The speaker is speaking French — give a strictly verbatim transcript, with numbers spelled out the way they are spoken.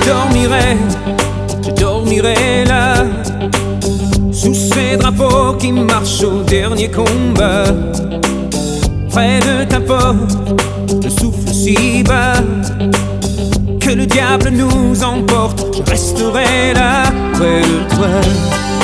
dormirai, je dormirai là, sous ces drapeaux qui marchent au dernier combat. Près de ta porte, le souffle si bas, que le diable nous emporte, je resterai là, près de toi.